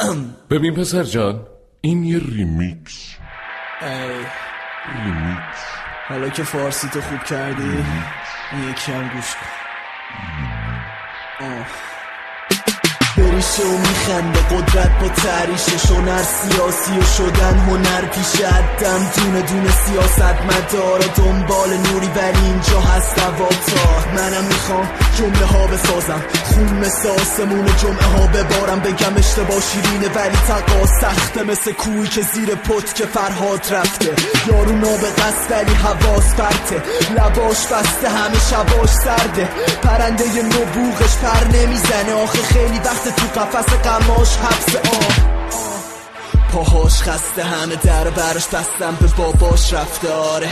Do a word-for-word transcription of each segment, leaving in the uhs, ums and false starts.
ببین پسر جان، این یه ریمیکس. ای ریمیکس. حالا که فارسی تو خوب کردی یکی هم گوش کن. آه بریشه و میخنده قدرت با تحریشش، هنر سیاسی و شدن هنر پیش عدم، دونه دونه سیاست مدارا دنبال نوری، ولی اینجا هست اواتار. منم میخوام جمله ها بسازم، خون مثل آسمون جمعه ها ببارم، بگم اشتباه شیرینه ولی تقا سخته، مثل کوی که زیر پت که فرهاد رفته، یارو نابغست ولی حواس پرته، لباش بسته همه شباش سرده، پرنده نبوغش پر نمیزنه، آخه خیلی وقت تو قفس قماش حبس. آه پاهاش خسته همه در برش بستم، به باباش رفته. آره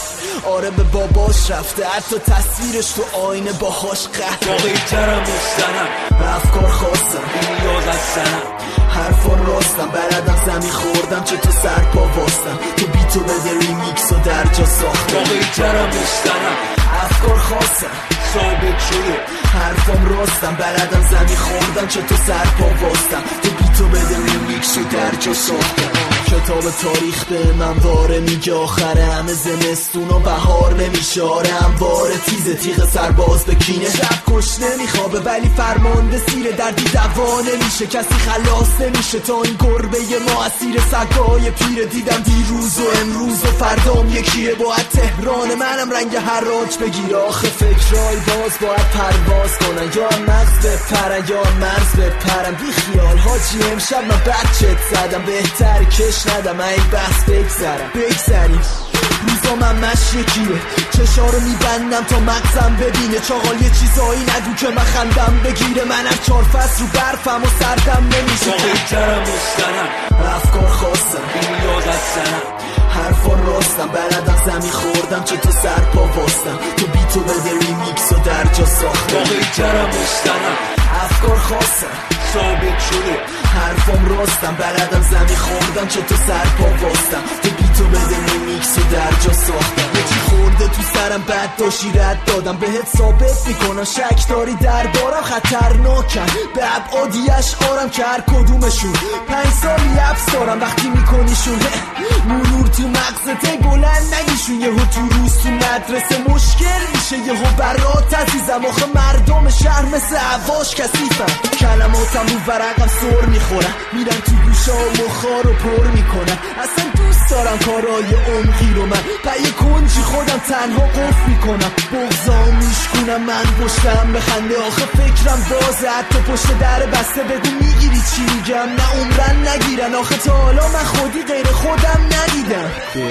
آره به باباش رفته، حتی تصویرش تو آینه باهاش قهره. باقی ترم میستنم افکار خواستم این یاد از سنم، حرفان راستم بلدم زمین خوردم چه تو سر پا واستم، تو بی تو بده ریمیکس و در جا ساختم. باقی ترم میستنم افکار خواستم ثابت شده، حرفام راستم بلدم زمین خوردم چه تو سر پا واستم، تو بی تو بده ریمیکس و در جا ساختم. کتاب تاریخ به من واره میگه آخره همه زمستون و بهار نمیشه، آره همواره تیزه تیغ سرباز بکینه، شب کش نمیخوابه ولی فرمانده سیره، دردی دوا نمیشه کسی خلاص نمیشه، تا این گربه ما اسیر سگای پیره، دیدم دیروز و امروز و فردام یکیه، باید تهران منم رنگ حراج بگیره، آخه فکرای باز باید پرواز کنن، یا مغز بپرن یا مرز بپرن، بی خیال حاجی امشب من بچت زدم، بهتر کش ندم این بحث بگذرم بگذریم، روزا من مش یکیه، چشا رو میبندم تا مغزم ببینه، چاقال یه چیزایی نگو که من خندم بگیره، من از چار فصل رو برفم و سردم نمیشه، باقی ترم میستنم افکار خواستم این یاد از سنم، حرفان راستم بلدم زمین خوردم چه تو سر پا واستم، تو بی تو بده ریمیکس و در جا ساختم. باقی ترم میستنم افکار خواستم ثابت شده، حرفام راستم بلدم زمین خوردم چه تو سر پا واستم، تو بی تو بده ریمیکس و در جا ساختم. یکی خورده تو سرم بد داشتی رد دادم، بهت ثابت میکنم شک داری دربارم خطرناکم، به ابعادی اشعارم که هر کدومشون پنج سالی حبس دارم، وقتی میکنیشون مرور تو مغزت بلند نگیشون، یهو تو روز تو مدرسه مشکل میشه، یهو برات عزیزم، آخه مردم شهر مثل عواش کثیفن، کلماتم رو ورقم سر میخورم، میرم تو گوشا و مخا رو پر میکنم، اصلا دوست دارم کارای عمقی رو، من پای کنجی خودم تنها قفل میکنم، بغضا میشکنم من پشتم بخنده، آخه فکرم بازه حتی پشت در بسته، بگو میگیری چی میگم، نه عمرن نگیرن، آخه تا حالا من خودی غیر خودم ندیدم.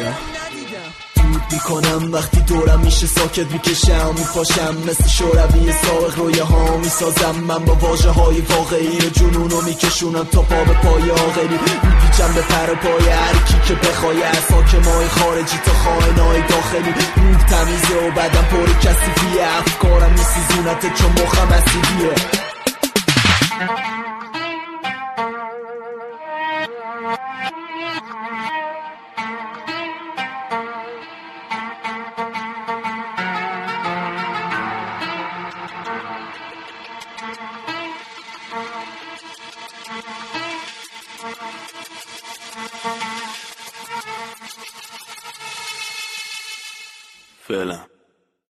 دود میکنم وقتی دورم میشه، ساکت میکشم میپاشم، مثل شوروی سابق رویه ها میسازم، من با واژه های واقعی و جنونو میکشونم تا پا به پای آخری، میپیچم به پر و پای هرکی که بخوای، از حاکمای خارجی تا خائنای داخلی، روح تمیزه و بدن پر کثیفیه، افکارم میسوزونت چون مخم اسیدیه. فعلا